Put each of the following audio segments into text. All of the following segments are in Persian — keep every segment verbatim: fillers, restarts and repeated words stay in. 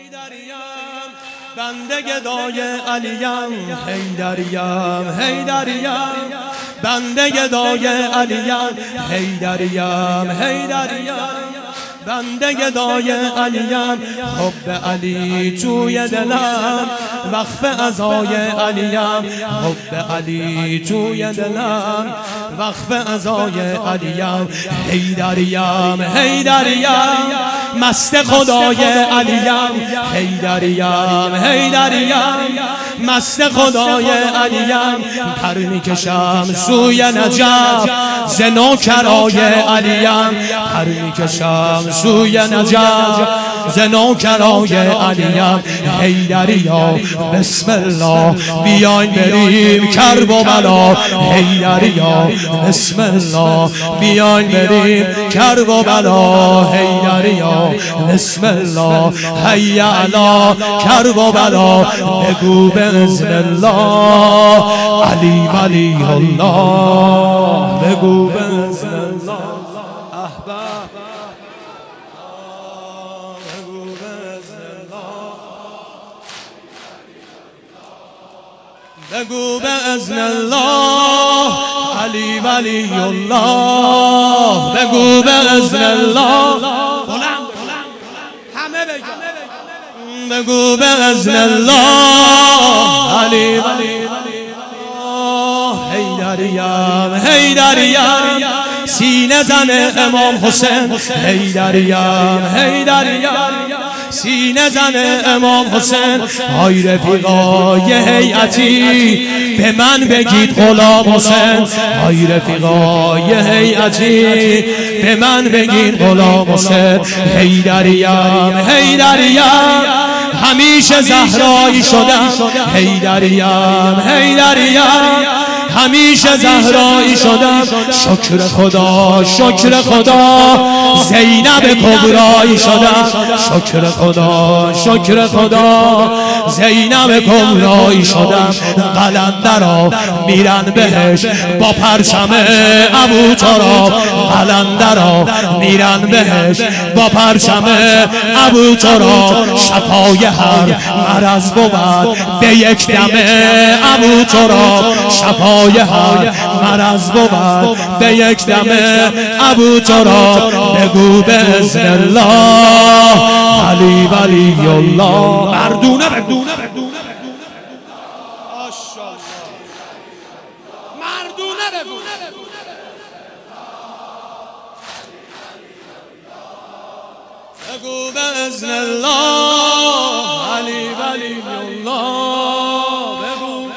حیدریم بنده گدای علیم، حیدریم حیدریم بنده گدای علیم، حیدریم حیدریم بنده گدای علیم، حب علی توی دلم، وقف عزای علیم، حب علی توی دلم، وقف عزای علیم، حیدریم حیدریم مست خدای علیم، حیدریم حیدریم مست خدای علیم، پر میکشم سوی نجف ز نوکرای علیم، پر میکشم سوی نجف ز نوکرای علیم، حیدریا بسم الله بیاین بریم کرب و بلا، حیدریا بسم الله بیاین بریم کرب و بلا، حیدریا بسم الله حی علی کرب و بلا، بگو بإذن الله علی ولی الله، بگو بإذن الله احباب، بگو بإذن الله، بگو بإذن الله علی ولی الله، بگو بإذن الله همه بگو، بگو بإذن الله علی ولی الله، حیدریم حیدریم سینه زن امام حسین، حیدریم حیدریم سینه زن امام حسین، های رفیقای هیئتی به من بگید غلام حسین، های رفیقای هیئتی به من بگید غلام حسین، حیدریم حیدریم همیشه زهرایی شدم، حیدریم حیدریم همیشه زهرایی شدم، شکر خدا شکر خدا زینب کبرایی شدم، شکر خدا شکر خدا زینب کبرایی شدم، قلندرا میرن بهش با پرچم ابوتراب، قلندرا میرن بهش با پرچم ابوتراب، شفای هر مرض بود به یک دم ابوتراب، شفای هر مرض بود به یک دم ابوتراب، بگو بإذن الله علی ولی الله، مردونه بگو مردونه بگو، بگو بإذن الله علی ولی الله، بگو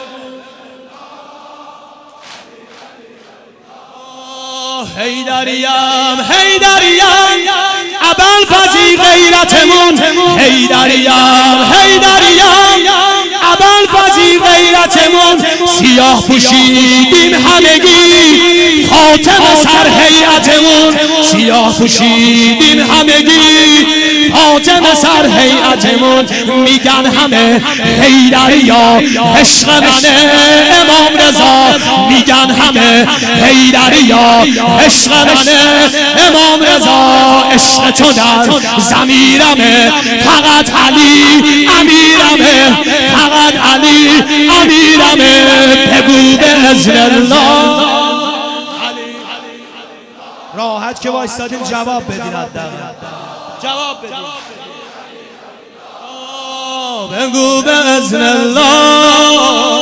حیدریم حیدریم ابوالفضل غیرتمون، حیدریم حیدریم ابوالفضل غیرتمون، سیاه پوشیدیم همگی فاطمه سر هیئتمون، سیاه پوشیدیم همگی فاطمه سر هیئتمون، میگن همه حیدریا عشق منه امام رضا، میگن همه حیدریا عشق منه امام رضا، عشق تو در ضمیرمه فقط علی امیرمه، فقط علی امیرمه، بگو بإذن الله. راحت که وایستادیم جواب بدین، حداقل جواب بدین، بگو بإذن الله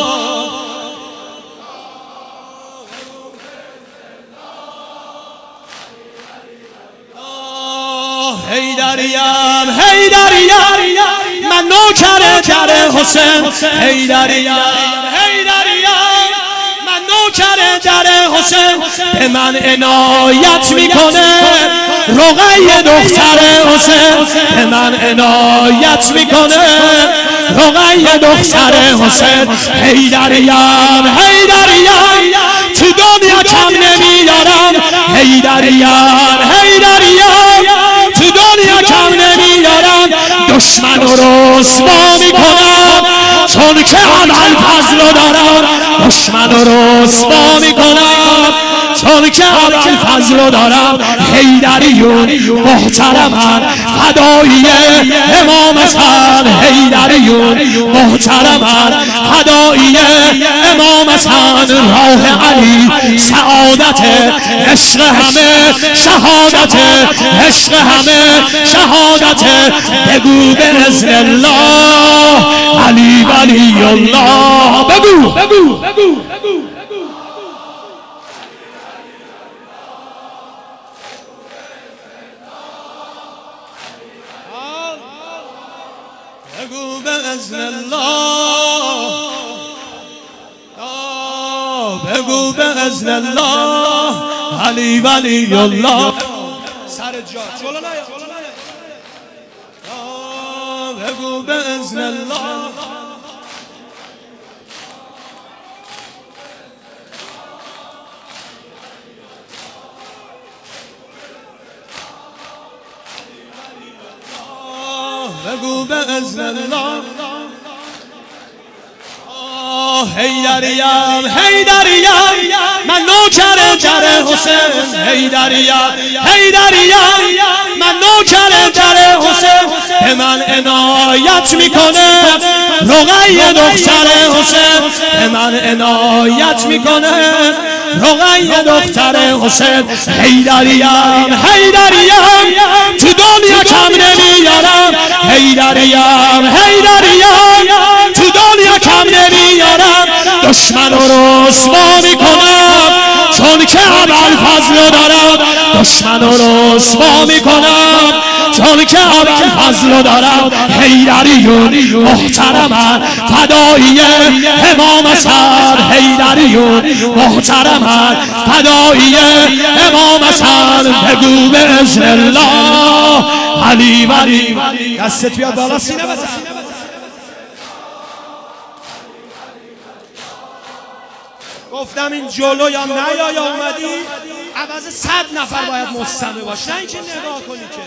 حیدریم حیدریم من نوکر در حسین، حیدریم حیدریم من نوکر در حسین، به من عنایت میکنه رقیه دختر حسین، به من عنایت میکنه رقیه دختر حسین، حیدریم حیدریم تو دنیا کم نمیارم، حیدریم حیدریم تو دنیا کم نمیارم، دشمن رو رسوا میکنم چون که ابوالفضل رو دارم، دشمن رو رسوا میکنم چون که ابوالفضل رو دارم، حیدریون محترمن فدایی امام حسن حیدریون محترمن فدایی امام حسن راه علی سعادت عشق همه شهادت عشق همه شهادت بگو به اذن الله علی ولی الله بگو بگو بگو بگو به اذن الله بگو به اذن الله علی ولی الله سر جا جلو نیا بگو به اذن الله بگو به اذن الله حیدریم حیدریم من نوکر در حسین حیدریم حیدریم من نوکر در حسین به من عنایت میکنه رقیه دختر حسین به من عنایت میکنه رقیه دختر حسین حیدریم حیدریم تو دنیا کم نمیارم حیدریم حیدریم تو دنیا کم نمیارم دشمن رو رسوا میکنم چون که ابوالفضل دارم دشمن رو رسوا میکنم چون که ابوالفضل دارم حیدریون محترمن فدایی امام حسن حیدریون محترمن فدایی امام حسن بگو به اذن الله علی ولی دستت بیاد بالا سینه بزن گفتم این جلو یا نه یا اومدی عوض صد نفر باید مستمع باش نه اینکه نگاه کنی که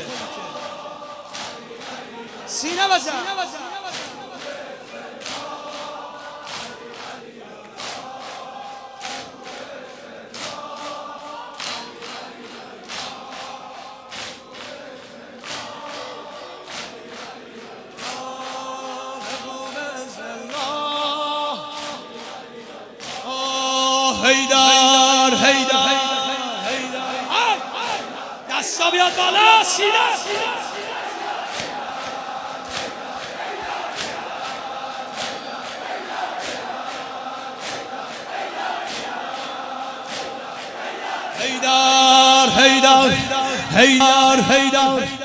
سینه بزن حیدر حیدر دستا بیاد بالا سینه حیدر حیدر حیدر حیدر